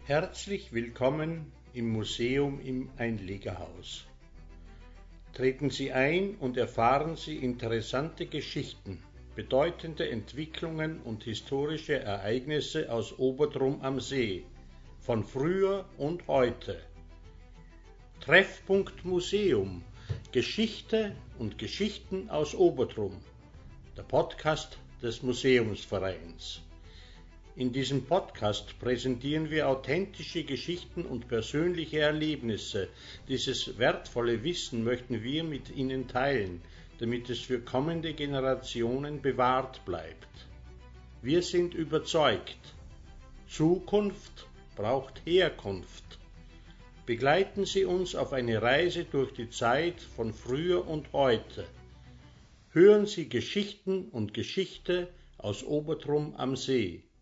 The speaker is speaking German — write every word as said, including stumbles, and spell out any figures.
Herzlich willkommen im Museum im Einliegerhaus. Treten Sie ein und erfahren Sie interessante Geschichten, bedeutende Entwicklungen und historische Ereignisse aus Obertrum am See, von früher und heute. Treffpunkt Museum – Geschichte und Geschichten aus Obertrum, der Podcast des Museumsvereins. In diesem Podcast präsentieren wir authentische Geschichten und persönliche Erlebnisse. Dieses wertvolle Wissen möchten wir mit Ihnen teilen, damit es für kommende Generationen bewahrt bleibt. Wir sind überzeugt, Zukunft braucht Herkunft. Begleiten Sie uns auf eine Reise durch die Zeit von früher und heute. Hören Sie Geschichten und Geschichte aus Obertrum am See.